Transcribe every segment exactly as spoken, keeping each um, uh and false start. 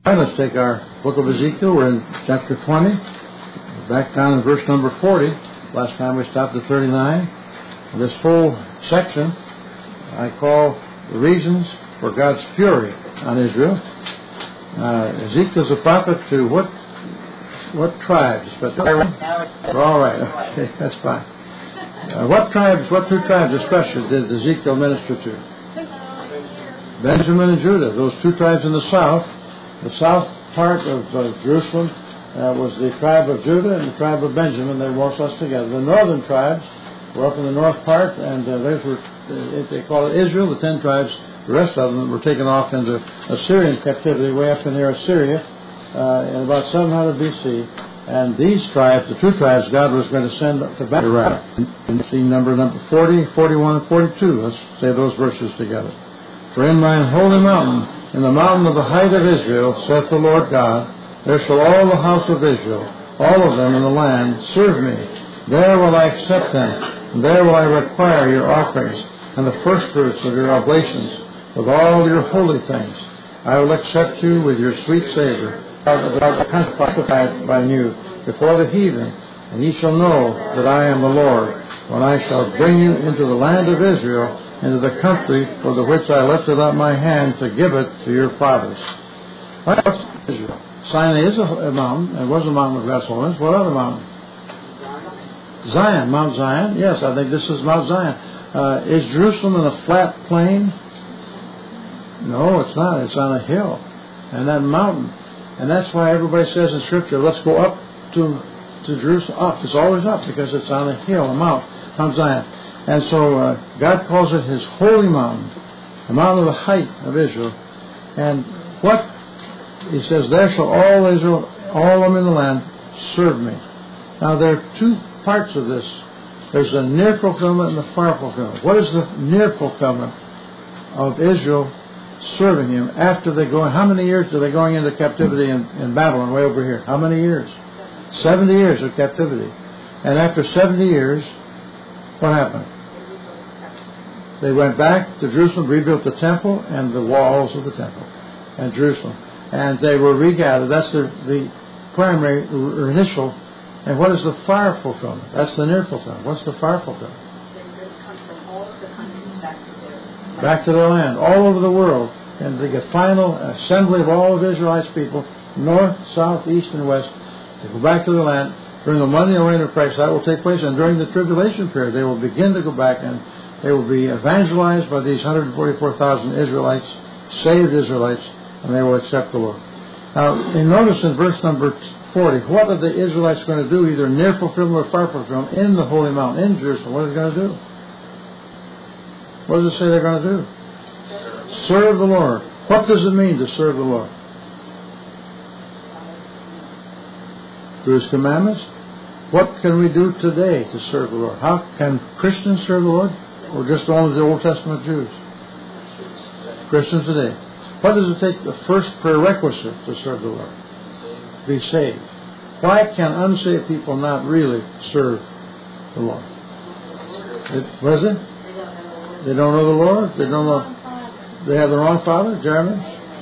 All right, let's take our book of Ezekiel. We're in chapter twenty. Back down in verse number forty. Last time we stopped at thirty-nine. This whole section I call the reasons for God's fury on Israel. Uh, Ezekiel's a prophet to what what tribes? But all right, okay, that's fine. Uh, what tribes, what two tribes especially did Ezekiel minister to? Benjamin and Judah, those two tribes in the south. The south part of uh, Jerusalem uh, was the tribe of Judah and the tribe of Benjamin. They were more or less together. The northern tribes were up in the north part, and uh, those were, uh, they call it Israel, the ten tribes. The rest of them were taken off into Assyrian captivity way up in near Assyria uh, in about seven hundred B C. And these tribes, the two tribes, God was going to send to Babylon. And see number number forty, forty-one, and forty-two. Let's say those verses together. For in mine holy mountain, in the mountain of the height of Israel, saith the Lord God, there shall all the house of Israel, all of them in the land, serve me. There will I accept them, and there will I require your offerings, and the firstfruits of your oblations, with all your holy things. I will accept you with your sweet savor, sanctified by you, before the heathen, and ye shall know that I am the Lord, when I shall bring you into the land of Israel, into the country for the which I lifted up my hand to give it to your fathers. What's Israel? Sinai is a mountain. It was a mountain of God's holiness. What other mountain? Zion. Mount Zion. Yes, I think this is Mount Zion. Uh, is Jerusalem in a flat plain? No, it's not. It's on a hill. And that mountain. And that's why everybody says in Scripture, let's go up to, to Jerusalem. Up. It's always up because it's on a hill, a mount, Mount Zion. And so uh, God calls it His holy mountain, the mountain of the height of Israel. And what He says, there shall all Israel, all of them in the land, serve me. Now there are two parts of this. There's the near fulfillment and the far fulfillment. What is the near fulfillment of Israel serving Him after they go? How many years are they going into captivity in, in Babylon, way over here? How many years? Seventy years of captivity. And after seventy years, what happened? They went back to Jerusalem, rebuilt the temple and the walls of the temple and Jerusalem. And they were regathered. That's the, the primary or initial. And what is the far fulfillment? That's the near fulfillment. What's the far fulfillment? They're going to come from all of the countries back to their land. Back to their land, all over the world. And they get final assembly of all of Israelites people, north, south, east, and west, to go back to their land. During the millennial reign of Christ, that will take place. And during the tribulation period, they will begin to go back and they will be evangelized by these one hundred forty-four thousand Israelites, saved Israelites, and they will accept the Lord. Now, you notice in verse number forty, what are the Israelites going to do, either near fulfillment or far fulfillment, in the holy mountain, in Jerusalem? What are they going to do? What does it say they're going to do? Serve. Serve the Lord. What does it mean to serve the Lord? Do His commandments? What can we do today to serve the Lord? How can Christians serve the Lord? Or just only the Old Testament Jews? Christians today. What does it take, the first prerequisite to serve the Lord? Be saved. Why can unsaved people not really serve the Lord? It, what is it? They don't know the Lord? They don't know. They have the wrong father? Jeremy?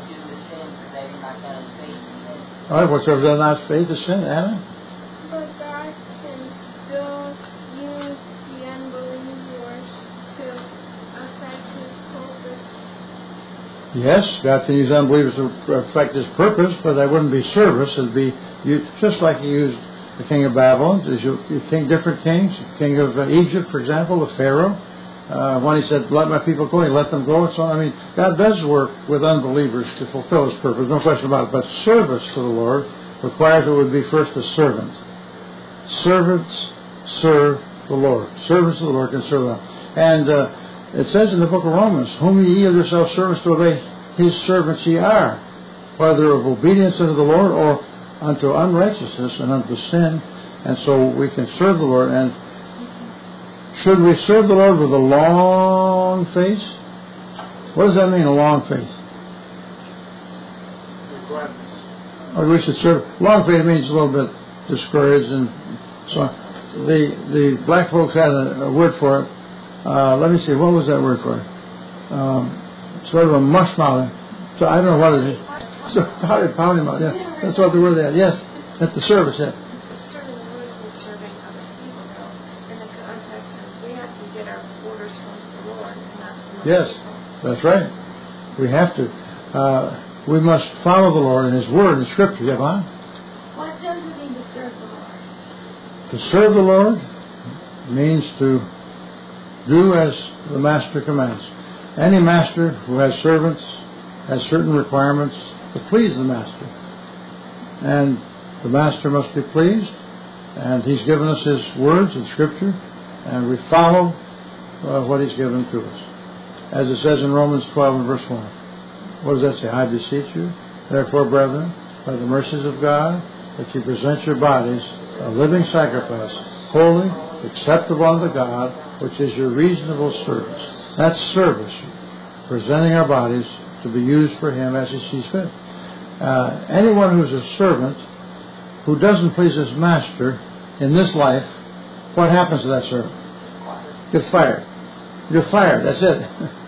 All right, whatsoever they're not faith is sin. Anna? But God can still use the unbelievers to affect His purpose. Yes, God can use unbelievers to affect His purpose, but that wouldn't be service. It would be you, just like He used the king of Babylon. You, you king different kings. The king of uh, Egypt, for example, the Pharaoh. Uh, when he said, let my people go, He let them go. So, I mean, God does work with unbelievers to fulfill His purpose, no question about it. But service to the Lord requires it would be first a servant. Servants serve the Lord. Servants of the Lord can serve them. And uh, it says in the book of Romans, whom ye yield yourselves servants to obey, His servants ye are, whether of obedience unto the Lord or unto unrighteousness and unto sin. And so we can serve the Lord. And should we serve the Lord with a long face? What does that mean, a long face? Or we should serve. Long face means a little bit discouraged and so on. The the black folks had a, a word for it. Uh, let me see, what was that word for it? Um, sort of a mushmouth. So I don't know what it is. So pound him, pound him out. Yeah, that's what the word they had. Yes, at the service. Yeah. Serving the Lord and serving other people, though, in the context of we have to get our orders from the Lord and not from other Yes, people. that's right. We have to. Uh, we must follow the Lord and His Word and Scripture. Yeah, Vaughn? What does it mean to serve the Lord? To serve the Lord means to do as the Master commands. Any master who has servants has certain requirements to please the Master. And the Master must be pleased, and He's given us His words in Scripture, and we follow uh, what He's given to us. As it says in Romans twelve and verse one. What does that say? I beseech you, therefore, brethren, by the mercies of God, that you present your bodies a living sacrifice, holy, acceptable unto God, which is your reasonable service. That's service, presenting our bodies to be used for Him as He sees fit. Uh, anyone who's a servant who doesn't please his master in this life, what happens to that servant? Get fired. You're fired. That's it.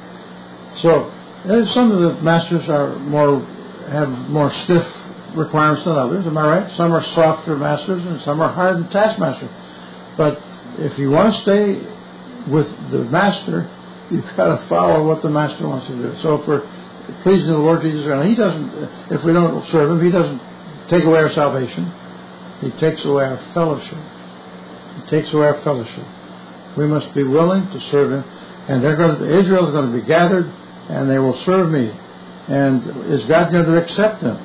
So some of the masters are more have more stiff requirements than others. Am I right? Some are softer masters and some are hardened taskmasters. But if you want to stay with the master, you've got to follow what the master wants you to do. So if we're pleasing the Lord Jesus Christ, He doesn't. If we don't serve Him, He doesn't take away our salvation. He takes away our fellowship. He takes away our fellowship. We must be willing to serve Him, and they're going to. Israel is going to be gathered, and they will serve me. And is God going to accept them?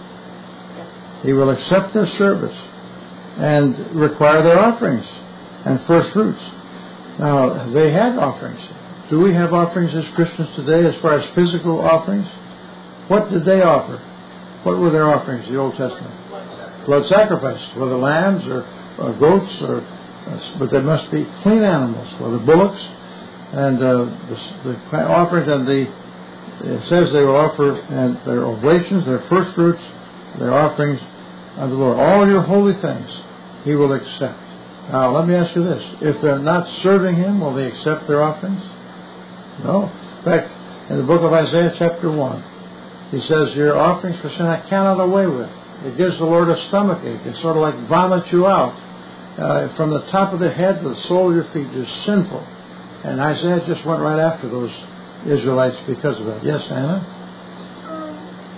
He will accept their service and require their offerings and first fruits. Now, they had offerings. Do we have offerings as Christians today as far as physical offerings? What did they offer? What were their offerings in the Old Testament? Blood sacrifice, whether lambs or, or goats, or uh, but they must be clean animals, whether bullocks, and uh, the, the offerings, and the it says they will offer and their oblations, their first fruits, their offerings unto the Lord. All your holy things He will accept. Now, let me ask you this: if they're not serving Him, will they accept their offerings? No. In fact, in the book of Isaiah, chapter one, He says, "Your offerings for sin I cannot away with." It gives the Lord a stomachache. It's sort of like vomit you out. Uh, from the top of their head to the sole of your feet, you're sinful. And Isaiah just went right after those Israelites because of that. Yes, Anna? Um,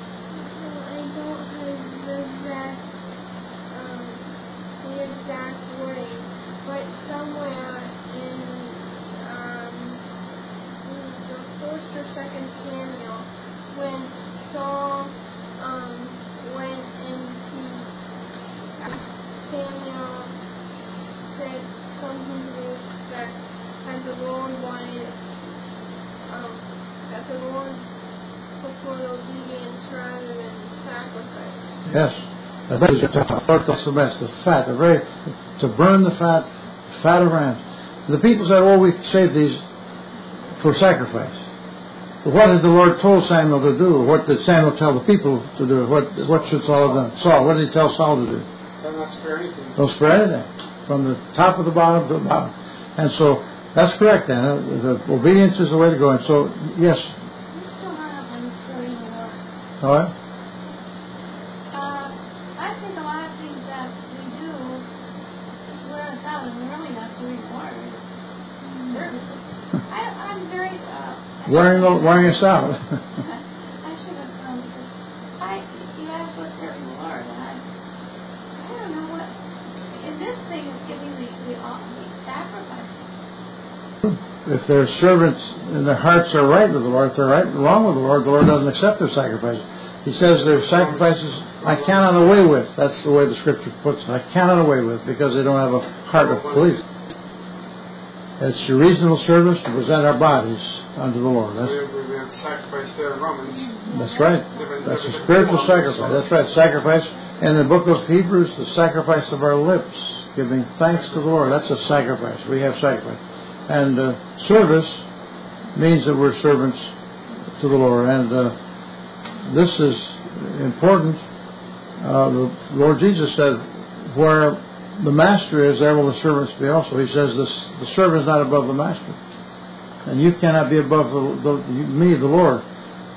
I don't have the exact, um, the exact wording, but somewhere in um, the first or second Samuel, when Saul um, went and he, Samuel said something to the effect that the Lord wanted, um, that the Lord preferred obedience rather than sacrifice. Yes. That's the best. The fat, the very, to burn the fat, fat of rams. The people said, "Oh, we saved these for sacrifice." But what did the Lord told Samuel to do? What did Samuel tell the people to do? What what should Saul have done? Saul, what did he tell Saul to do? Don't not spare anything. Don't spare anything. From the top of the bottom to the bottom. And so, that's correct then. The obedience is the way to go. And so, yes. What's so hard on serving the Lord? All right. Uh, I think a lot of things that we do just wear us out, and we're really not doing more. It's service. I, I'm very... Uh, Wearing, the, wearing us out. I should have known because I, you asked what's serving the Lord, and I, I don't know what... And this thing is giving the, the, the sacrifice. If their servants and their hearts are right with the Lord, if they're right and wrong with the Lord, the Lord doesn't accept their sacrifices. He says their sacrifices I cannot away with. That's the way the Scripture puts it. I cannot away with because they don't have a heart of belief. It's your reasonable service to present our bodies unto the Lord. That's, we, we have sacrifice there in Romans. that's right. That's a spiritual sacrifice. That's right. Sacrifice. In the book of Hebrews, the sacrifice of our lips, giving thanks to the Lord. That's a sacrifice. We have sacrifice. And uh, service means that we're servants to the Lord. And uh, this is important. Uh, the Lord Jesus said, where the master is, there will the servants be also. He says this, the servant is not above the master. And you cannot be above the, the, me, the Lord.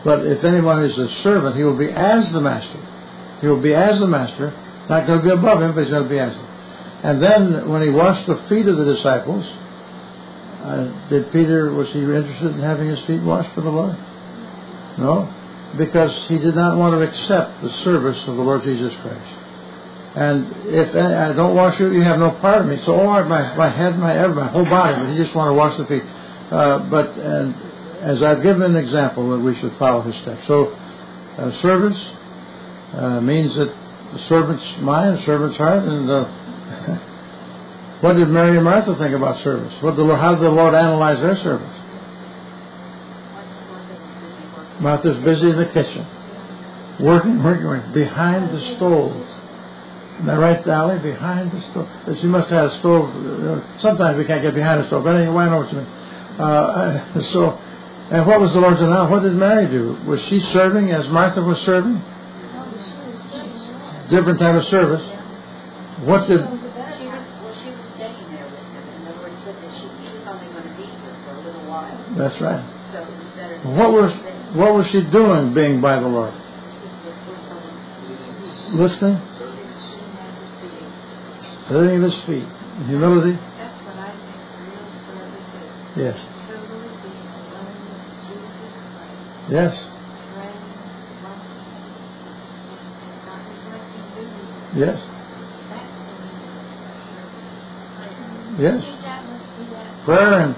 But if anyone is a servant, he will be as the master. He will be as the master, not going to be above him, but he's going to be as him. And then when he washed the feet of the disciples, uh, did Peter, was he interested in having his feet washed for the Lord? No, because he did not want to accept the service of the Lord Jesus Christ. And if I don't wash you, you have no part of me. So, oh, my, my head, my every, my whole body, but he just want to wash the feet. Uh, but and as I've given an example, that we should follow his steps. So, uh, service uh, means that the servant's mind, the servant's heart, and uh, what did Mary and Martha think about service? What the Lord, how did the Lord analyze their service? Martha's busy in the kitchen, working, working, working behind the stove. Isn't that right, Dolly? Behind the stove. She must have had a stove. You know, sometimes we can't get behind a stove, but anyway, I know what you mean. Uh, so, and what was the Lord's announcement? What did Mary do? Was she serving as Martha was serving? Different type of service. What did? She was, well, she was staying there with him, and the Lord said that she, he was only going to be here for a little while. That's right. So it was better. To What was what was she doing, being by the Lord? Listening. Sitting at his feet. In humility. That's what I think real service is. Yes. Totally being alone with Jesus Christ. Yes. Praying, walking, and not neglecting duty. Yes. That's the our service of prayer. Yes. Prayer and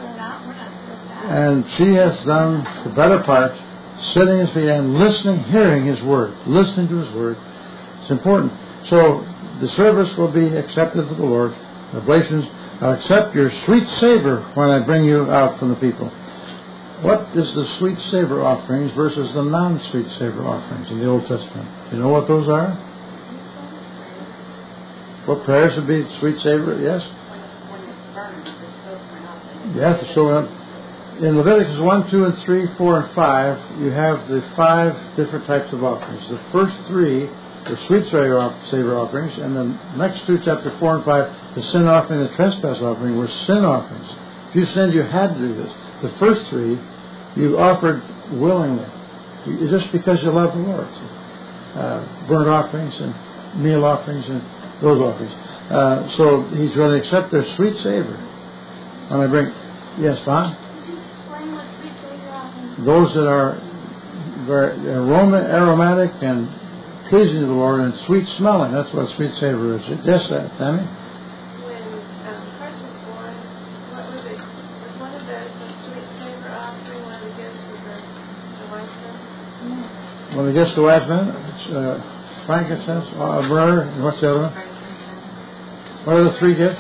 and she has done the better part, sitting at his feet and listening, hearing his word, listening to his word. It's important. So the service will be accepted to the Lord. Oblations, I'll accept your sweet savor when I bring you out from the people. What is the sweet savor offerings versus the non-sweet savor offerings in the Old Testament? You know what those are? What prayers would be sweet savor? Yes? When it burned, the smoke went up. Yes, so in Leviticus one, two, and three, four, and five, you have the five different types of offerings. The first three, the sweet savor offerings, and the next two, chapter four and five, the sin offering and the trespass offering, were sin offerings. If you sinned, you had to do this. The first three, you offered willingly, just because you love the Lord. Uh, burnt offerings and meal offerings and those offerings. Uh, so he's going to accept their sweet savor. When I bring, yes, Don? Explain what sweet savor offerings. Those that are very aroma, aromatic and pleasing to the Lord and sweet smelling. That's what sweet savor is. Yes, that, Tammy? When um, Christ was born, what was it? Was one of those the sweet savor offering? One of the gifts was the, the wise men? When it gets to wise men, it's uh, frankincense, uh, myrrh, and what's the other one? What are the three gifts?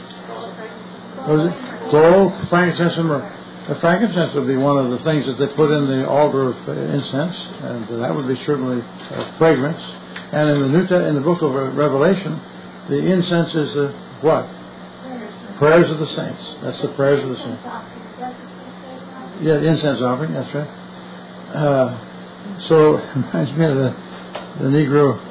What is it? Gold, frankincense, and myrrh. The frankincense would be one of the things that they put in the altar of uh, incense, and uh, that would be certainly uh, fragrance. And in the New Te- in the book of Revelation, the incense is the what? Prayers of the saints. That's the prayers of the saints. Yeah, the incense offering. That's right. Uh, so it reminds me of the, the Negro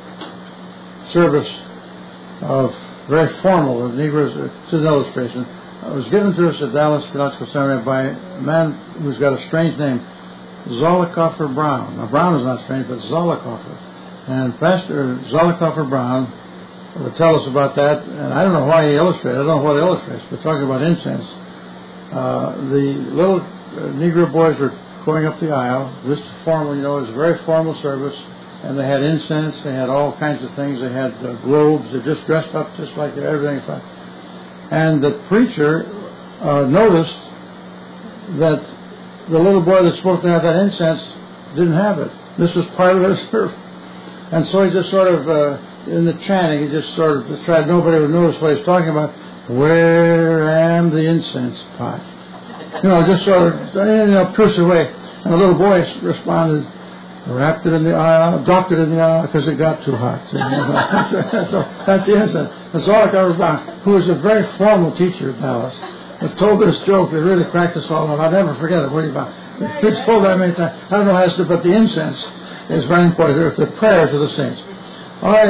service of very formal. The Negroes. It's an illustration. It was given to us at Dallas Theological Seminary by a man who's got a strange name, Zollicoffer Brown. Now, Brown is not strange, but Zollicoffer. And Pastor Zollicoffer Brown will tell us about that. And I don't know why he illustrated. I don't know what he illustrates, but talking about incense. Uh, the little uh, Negro boys were going up the aisle. This is formal, you know, it was a very formal service. And they had incense. They had all kinds of things. They had uh, globes. They just dressed up just like everything. And the preacher uh, noticed that the little boy that's supposed to have that incense didn't have it. This was part of his service. And so he just sort of, uh, in the chanting, he just sort of tried, nobody would notice what he's talking about. Where am the incense pot? You know, just sort of, you know, push away. And the little boy responded, wrapped it in the aisle, dropped it in the aisle because it got too hot. So that's the incident. That's all I cover about. Who was a very formal teacher at Dallas. I told this joke that really cracked us all up. I'll never forget it. What are you about? We told that many times. I don't know how to, but the incense is very important. It's the prayers of the saints. All right.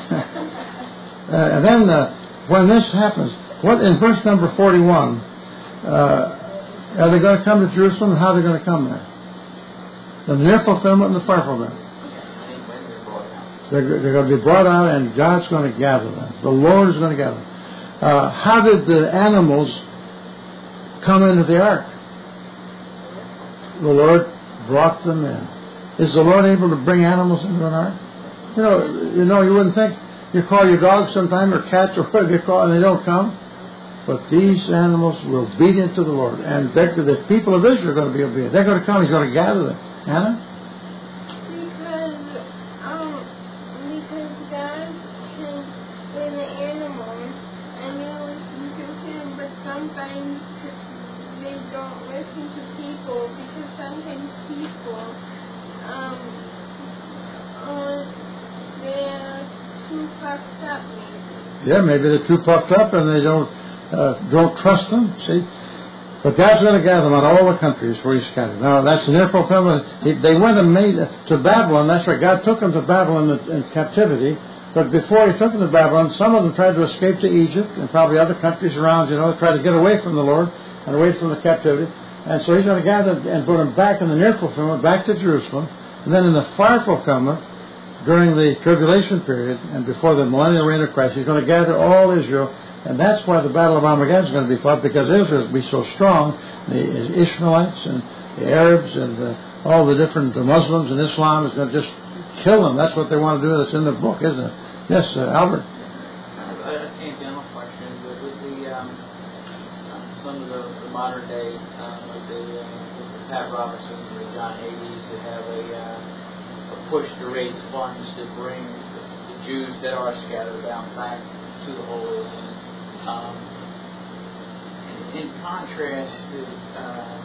uh, and then uh, when this happens, what in verse number forty-one, uh, are they going to come to Jerusalem and how are they going to come there? The near fulfillment and the far fulfillment. They're, they're going to be brought out, and God's going to gather them. The Lord is going to gather them. Uh, how did the animals come into the ark? The Lord brought them in. Is the Lord able to bring animals into an ark? You know, you know, you wouldn't think. You call your dog sometime or cats or whatever you call, and they don't come. But these animals will be obedient to the Lord, and the people of Israel are going to be obedient. They're going to come. He's going to gather them. Anna? Because, um, because God can bring the animal and you listen to him, but sometimes they don't listen to people because sometimes people, um, uh, they're too puffed up maybe. Yeah, maybe they're too puffed up and they don't uh, don't trust them. See, but God's going to gather them out of all the countries where He's scattered. Now that's the near fulfillment. They went and made to Babylon. That's right. God took them to Babylon in, in captivity. But before He took them to Babylon, some of them tried to escape to Egypt and probably other countries around. You know, try to get away from the Lord and away from the captivity. And so He's going to gather and put them back in the near fulfillment, back to Jerusalem. And then in the far fulfillment, during the tribulation period and before the millennial reign of Christ, He's going to gather all Israel. And that's why the Battle of Armageddon is going to be fought, because Israel will be so strong. The Ishmaelites and the Arabs and the, all the different the Muslims and Islam is going to just kill them. That's what they want to do. That's in the book, isn't it? Yes, uh, Albert. A tangential question, but with the um, some of the, the modern day, um, like the, uh, the Pat Robertson, the John Hades, that have a, uh, a push to raise funds to bring the, the Jews that are scattered down back to the Holy Land. Um, in, in contrast to, uh,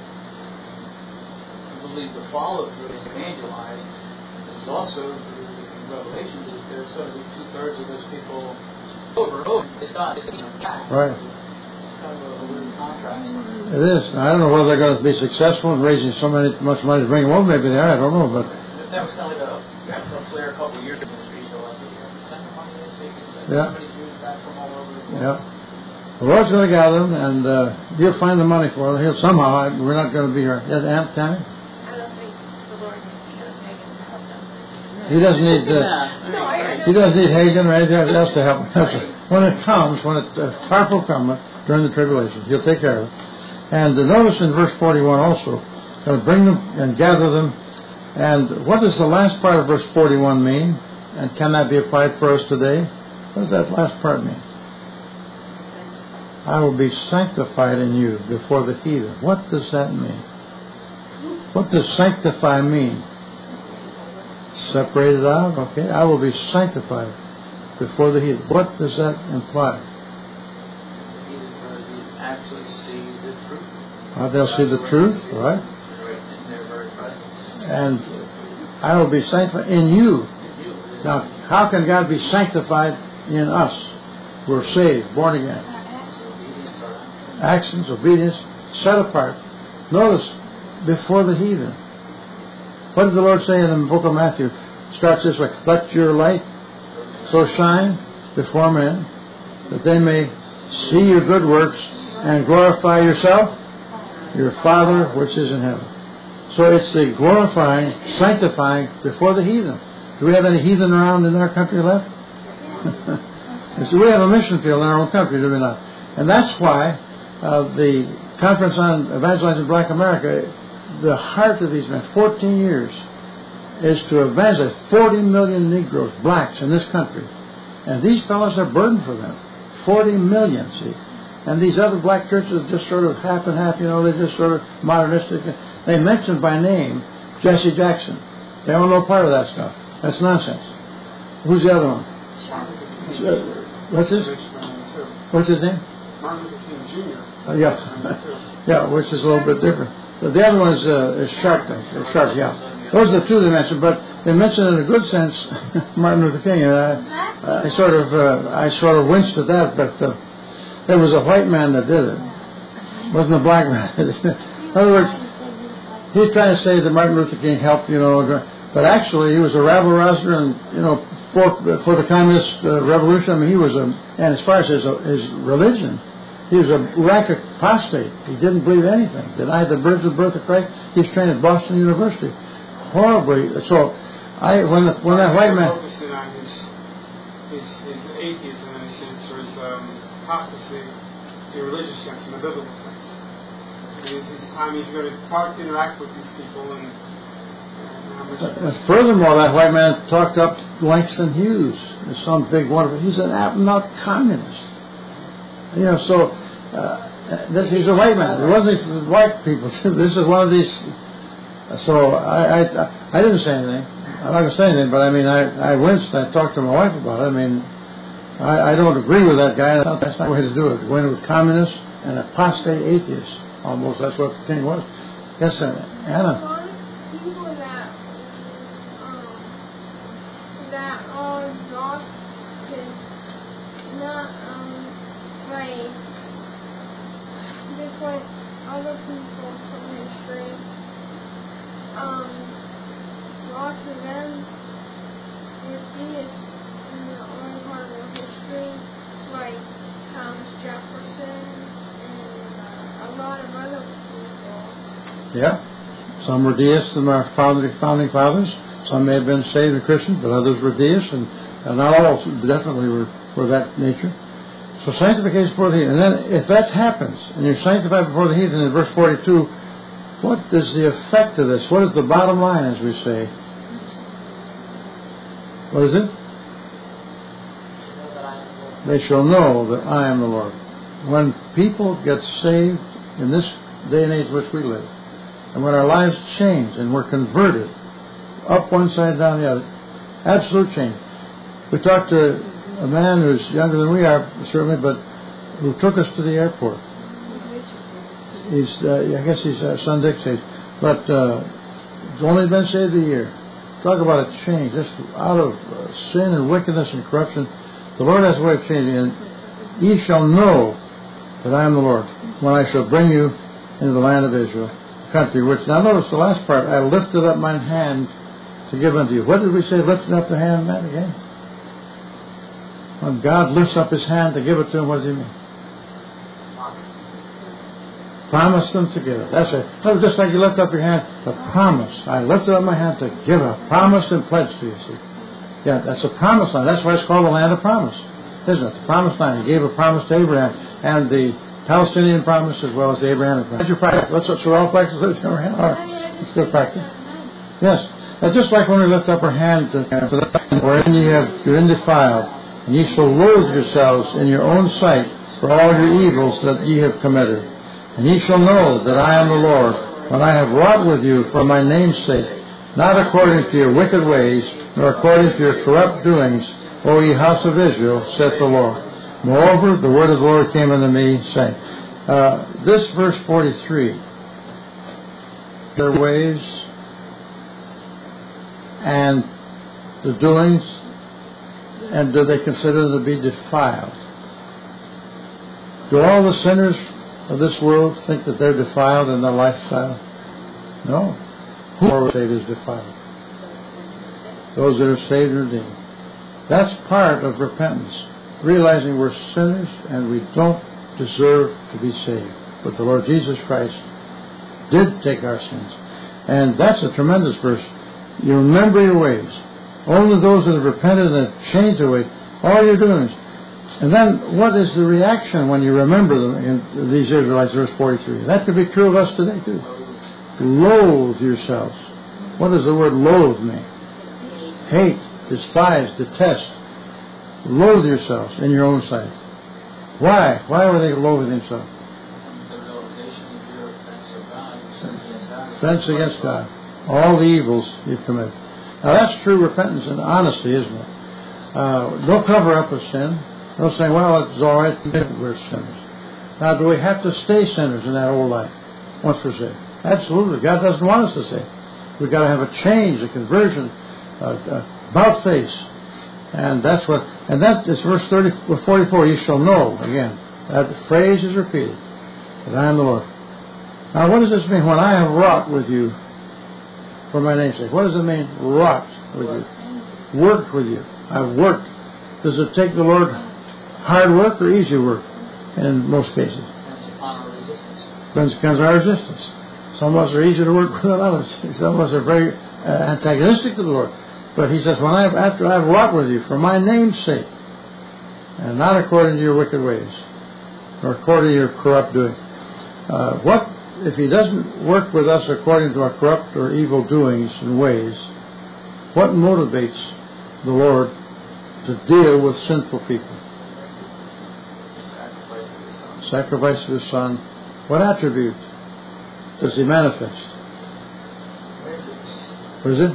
I believe the follow-through is evangelized. There's also in Revelation that there's sort of two-thirds of those people over and over. It's not, it's back. Right. It's kind of a, a weird contrast. It is. I don't know whether they're going to be successful in raising so many, much money to bring them over. Maybe they are. I don't know. But that was kind of like a, a flare a couple of years ago in the street. So like, send the money in, so you can send yeah. somebody Jews back from all over the world. Yeah. The Lord's going to gather them, and uh, He'll find the money for them. He'll somehow. I, we're not going to be here. Yes, Aunt Tammy? I don't think the Lord needs to Hagen to help them. He doesn't need. Uh, No, I, I he doesn't need Hagen or anybody else to help him. When it comes, when it uh, powerful comes during the tribulation, He'll take care of it. And uh, notice in verse forty-one also, going to bring them and gather them. And what does the last part of verse forty-one mean? And can that be applied for us today? What does that last part mean? I will be sanctified in you before the heathen. What does that mean? What does sanctify mean? Separated out, okay. I will be sanctified before the heathen. What does that imply? Actually see the truth. Uh, they'll see the truth, right? In their very presence. And I will be sanctified in you. Now, how can God be sanctified in us? We're saved, born again. Actions, obedience, set apart. Notice, before the heathen. What did the Lord say in the book of Matthew? It starts this way. Let your light so shine before men that they may see your good works and glorify yourself, your Father which is in heaven. So it's the glorifying, sanctifying before the heathen. Do we have any heathen around in our country left? So we have a mission field in our own country, do we not? And that's why uh, the Conference on Evangelizing Black America, the heart of these men, fourteen years, is to evangelize forty million Negroes, blacks in this country. And these fellows are burdened for them. forty million, see. And these other black churches just sort of half and half, you know, they're just sort of modernistic. They mention by name Jesse Jackson. They don't know part of that stuff. That's nonsense. Who's the other one? Uh, what's his? What's his name? Martin Luther King Junior Uh, yeah, yeah, which is a little bit different. But the other one is, uh, is Sharp. Uh, Sharp, yeah. Those are the two they mentioned, but they mentioned in a good sense Martin Luther King, and I, I sort of, uh, I sort of winced at that. But uh, it was a white man that did it. It wasn't a black man. In other words, he's trying to say that Martin Luther King helped, you know, but actually he was a rabble rouser, and you know, for for the communist uh, revolution. I mean, he was a, and as far as his his religion, he was a rank apostate. He didn't believe anything. Denied the virgin birth of Christ. He was trained at Boston University. horribly. So, I when the, when that white man focusing on his his his atheism in a sense, or his um, apostasy in a religious sense, in a biblical sense. His, his time he's going to talk, interact with these people, and, and how much. And furthermore, that white man talked up Langston Hughes as some big wonderful. He's an not communist. You know, so uh, this he's a white man. It wasn't these white people. This is one of these. So I, I I didn't say anything. I'm not going to say anything, but I mean I, I winced. I talked to my wife about it. I mean I, I don't agree with that guy. That's not the way to do it. Go in with communists and apostate atheists. Almost that's what the thing was. Yes, uh, Anna. A lot of people that um, that are adopted, not um, like different other people from history. Um, lots of them were theists in their own part of their history, like Thomas Jefferson and uh, a lot of other people. Yeah. Some were deists in our founding founding fathers. Some may have been saved and Christians, but others were deists, and, and not all definitely were, were that nature. So sanctification before the heathen. And then if that happens, and you're sanctified before the heathen in verse forty-two, what is the effect of this? What is the bottom line, as we say? What is it? They shall know that I am the Lord. When people get saved in this day and age in which we live, and when our lives change and we're converted, up one side, down the other, absolute change. We talked to a man who's younger than we are, certainly, but who took us to the airport. He's, uh, I guess he's uh, son Dick's age, but uh, he's only been saved a year. Talk about a change, just out of uh, sin and wickedness and corruption. The Lord has a way of changing, and ye shall know that I am the Lord when I shall bring you into the land of Israel, country which. Now notice the last part. I lifted up mine hand to give unto you. What did we say? Lifting up the hand, that again. When God lifts up His hand to give it to him, what does He mean? Promise them to give it. That's it. No, just like you lift up your hand, the promise. I lifted up my hand to give it. Promise and pledge to you. See? Yeah, that's a promise land. That's why it's called the land of promise, isn't it? The promised land. He gave a promise to Abraham, and the Palestinian promise as well as the Abrahamic promise. That's your practice. Let's, let's all practice this. All right. It's good practice. Yes. Uh, just like when we lift up our hand to, uh, to the wherein ye have you're undefiled, and ye shall loathe yourselves in your own sight for all your evils that ye have committed. And ye shall know that I am the Lord, when I have wrought with you for my name's sake, not according to your wicked ways, nor according to your corrupt doings, O ye house of Israel, saith the Lord. Moreover, the word of the Lord came unto me, saying, uh, this verse forty-three, their ways and the doings, and do they consider them to be defiled? Do all the sinners of this world think that they're defiled in their lifestyle? No. Who are saved is defiled? Those that are saved and redeemed. That's part of repentance. Realizing we're sinners and we don't deserve to be saved. But the Lord Jesus Christ did take our sins. And that's a tremendous verse. You remember your ways. Only those that have repented and have changed their ways. All you're doing is. And then what is the reaction when you remember them in these Israelites, verse forty-three? That could be true of us today too. Loathe yourselves. What does the word loathe mean? Hate, despise, detest. Loathe yourselves in your own sight. Why? Why were they loathing themselves? The realization of your offense of God, sins against God. Offense against God. All the evils you've committed. Now that's true repentance and honesty, isn't it? Uh, no cover up of sin. No saying, well, it's all right, we're sinners. Now, do we have to stay sinners in that old life once we're saved? Absolutely. God doesn't want us to stay. We've got to have a change, a conversion, uh, uh, about face. And that's what, and that is verse thirty, forty-four, you shall know, again, that phrase is repeated, that I am the Lord. Now, what does this mean? When I have wrought with you for my name's sake. What does it mean, wrought with you? Worked with you. I've worked. Does it take the Lord hard work or easy work in most cases? Depends upon our resistance. Depends upon our resistance. Some of us are easier to work with than others. Some of us are very antagonistic to the Lord. But he says, when I after I've wrought with you for my name's sake, and not according to your wicked ways, or according to your corrupt doing. Uh, what if he doesn't work with us according to our corrupt or evil doings and ways? What motivates the Lord to deal with sinful people? Sacrifice of his son. Sacrifice of his son. What attribute does he manifest? What is it?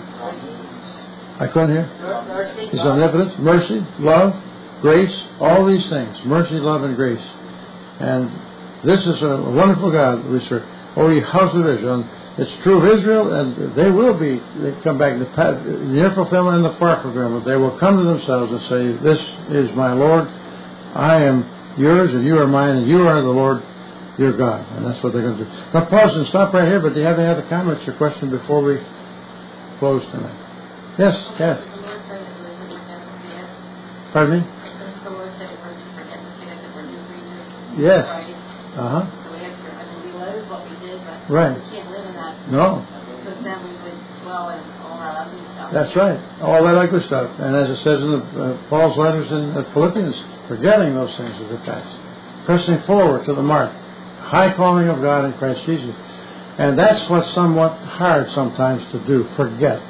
I couldn't hear. Mercy, His love. omnipotence, mercy, love, grace, all these things. Mercy, love, and grace. And this is a wonderful God we serve. O ye house of Israel. And it's true of Israel, and they will be, they come back in the, past, the near fulfillment and the far fulfillment. They will come to themselves and say, this is my Lord. I am yours, and you are mine, and you are the Lord, your God. And that's what they're going to do. Now pause and stop right here, but do you have any other comments or questions before we close tonight? Yes, Kath. Does the Lord say that we're to forget the sin? Pardon me? Does the Lord say we're to forget the sin, that we're new creatures? Yes. Right? Uh-huh. So we have to, I mean, we live what we did, but Right. we can't live in that. No. Because then we would dwell in all that ugly stuff. That's right. All that ugly stuff. And as it says in the, uh, Paul's letters in uh, Philippians, forgetting those things of the past. Pressing forward to the mark. High calling of God in Christ Jesus. And that's what's somewhat hard sometimes to do. Forget.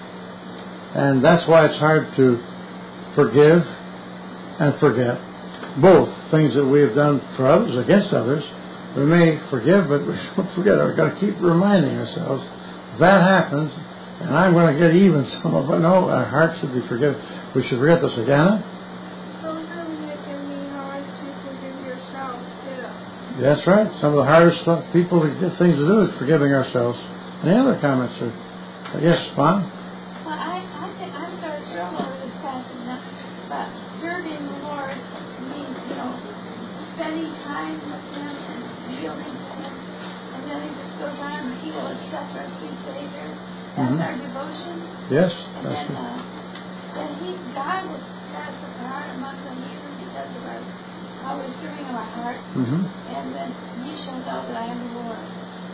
And that's why it's hard to forgive and forget. Both things that we have done for others, against others. We may forgive, but we don't forget. We've got to keep reminding ourselves, that happens, and I'm going to get even some of it. No, our heart should be forgiven. We should forget this again. Sometimes it can be hard to forgive yourself, too. That's right. Some of the hardest stuff, people to get things to do is forgiving ourselves. Any other comments? Or, yes, Vaughn? Well, I, I think I'm very similar to this passage now, but serving the Lord means, you know, spending time with Him and yielding to Him, and then it just goes on, and He will accept our sweet Savior. That's Mhm. our devotion. Yes, And that's then, true. uh, then He, God will cast the heart among them even because of our, how we're serving our heart, Mm-hmm. and then Ye shall know that I am the Lord.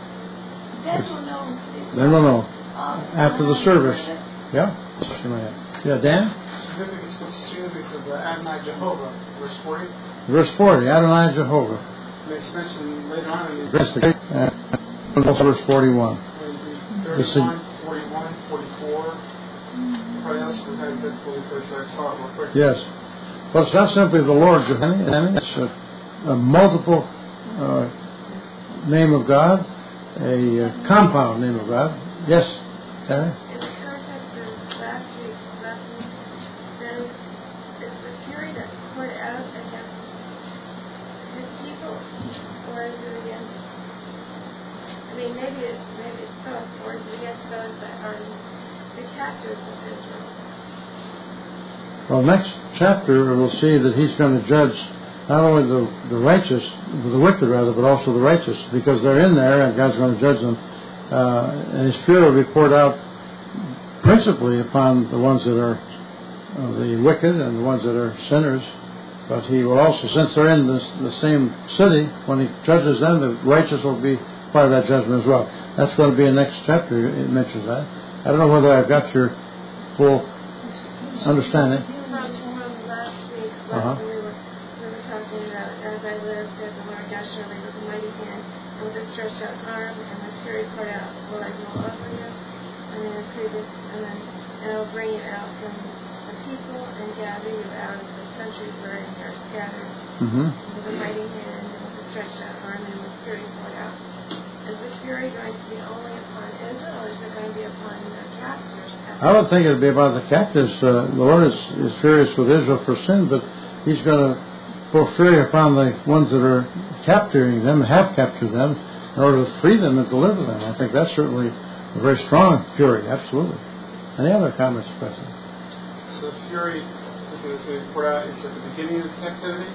Then Yes. we'll know. Then we'll know. uh, After the service. Yeah? Yeah, Dan? Significance, what's the significance of uh, Adonai Jehovah, verse forty? Verse forty, Adonai Jehovah. Makes mention later on in the That's the uh, verse forty-one. thirty-one, forty-one, forty-four. Probably else we had that fully first I saw it real quick. Yes. Well, it's not simply the Lord Jehovah. It's a, a multiple uh, name of God, a uh, compound name of God. Yes, Sarah? In the context of last week's lesson, then is the fury that's poured out against his people, or is it against, I mean, maybe it's, maybe it's both, or is it against those that are the captives of Israel? Well, next chapter we'll see that he's going to judge not only the, the righteous, the wicked rather, but also the righteous, because they're in there and God's going to judge them. Uh, and his fury will be poured out principally upon the ones that are uh, the wicked and the ones that are sinners. But he will also, since they're in this, the same city, when he judges them, the righteous will be part of that judgment as well. That's going to be in the next chapter. It mentions that. I don't know whether I've got your full understanding. From, from last week's lesson, Uh-huh. we, were, we were talking about, as I live, said the Lord God showed me with a mighty hand, and with a stretched out arm, and my fury poured out, will I go over you? And then the previous, and then, and I'll bring you out from the people and gather you out of the countries wherein you are scattered. Mm-hmm. With a mighty hand, and with a stretched out arm, and with fury poured out. Is the fury going to be only upon Israel, or is it going to be upon the captors? I don't think it'll be about the captives. Uh, the Lord is, is furious with Israel for sin, but he's going to pour fury upon the ones that are capturing them, have captured them, in order to free them and deliver them. I think that's certainly a very strong fury, absolutely. Any other comments, President? So the fury is going to be poured out is at the beginning of the captivity?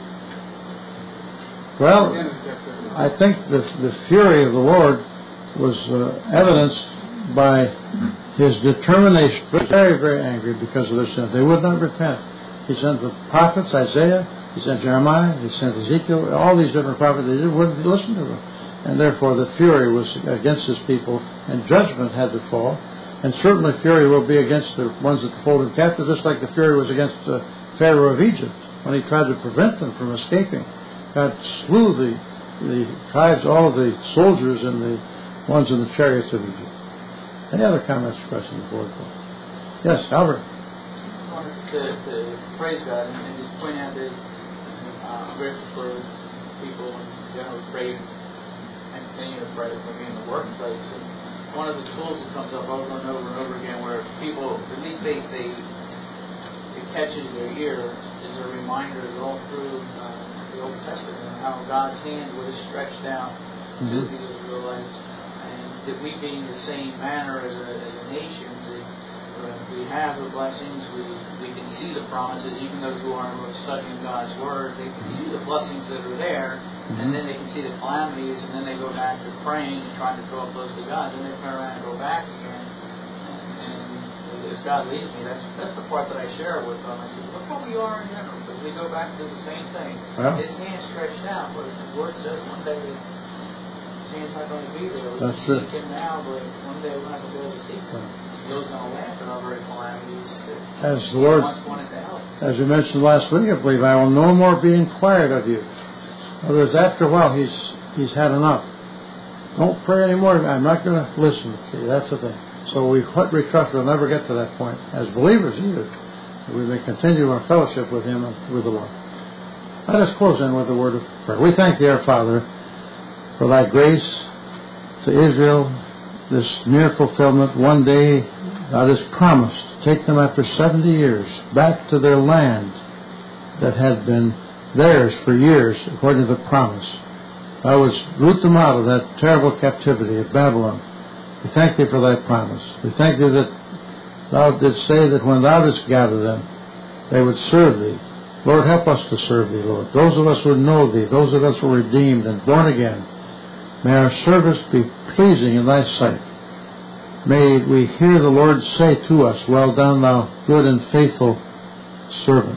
Well, Or the end of the captivity? I think the, the fury of the Lord was uh, evidenced by his determination. Very, very angry because of their sin. They would not repent. He sent the prophets, Isaiah, he sent Jeremiah, he sent Ezekiel, all these different prophets. They wouldn't listen to them. And therefore the fury was against his people, and judgment had to fall. And certainly fury will be against the ones that hold him captive, just like the fury was against the Pharaoh of Egypt when he tried to prevent them from escaping. God slew the, the tribes, all of the soldiers and the ones in the chariots of Egypt. Any other comments or questions before we go? Yes, Albert. I wanted to, to praise God and, and just point out that uh, I'm grateful for people in general who pray and continue to pray for me in the workplace. And one of the tools that comes up over and over and over again where people, at least they, they it catches their ear, is a reminder all through uh, the Old Testament and how God's hand was stretched out mm-hmm. to the Israelites, and that we being the same manner as a, as a nation, that uh, we have the blessings, we, we can see the promises, even those who aren't studying God's Word, they can see the blessings that are there, mm-hmm. and then they can see the calamities, and then they go back to praying and trying to draw close to God, then they turn around and go back again. And as God leads me, that's that's the part that I share with them. I say, look how we are in general, because we go back to the same thing. Well, His hand stretched out, but His Word says one day His hand's not going to be there. We can seek Him now, but one day we're not going to be able to seek Him. He's going to laugh at our very calamities that as the Lord, wanted to help. As we mentioned last week, I believe, I will no more be inquired of you. In other words, after a while, He's He's had enough. Don't pray anymore. I'm not going to listen. See, that's the thing. So we, we trust we'll never get to that point as believers either. We may continue our fellowship with Him and with the Lord. Let us close in with the word of prayer. We thank Thee, our Father, for Thy grace to Israel, this near fulfillment. One day Thou hast promised to take them after seventy years back to their land that had been theirs for years, according to the promise. Thou wouldst root them out of that terrible captivity of Babylon. We thank Thee for Thy promise. We thank Thee that Thou didst say that when Thou didst gather them, they would serve Thee. Lord, help us to serve Thee, Lord. Those of us who know Thee, those of us who are redeemed and born again, may our service be pleasing in Thy sight. May we hear the Lord say to us, well done, Thou good and faithful servant.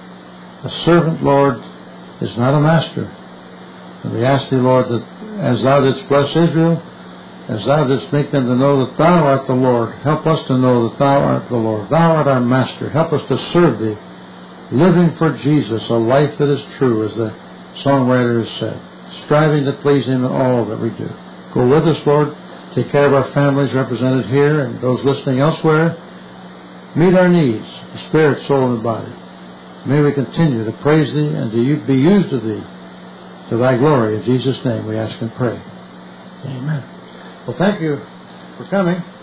A servant, Lord, is not a master. And we ask Thee, Lord, that as Thou didst bless Israel, as Thou didst make them to know that Thou art the Lord, help us to know that Thou art the Lord. Thou art our Master. Help us to serve Thee, living for Jesus, a life that is true, as the songwriter has said, striving to please Him in all that we do. Go with us, Lord. Take care of our families represented here and those listening elsewhere. Meet our needs, the spirit, soul, and body. May we continue to praise Thee and to be used of Thee to Thy glory. In Jesus' name we ask and pray. Amen. Well, thank you for coming.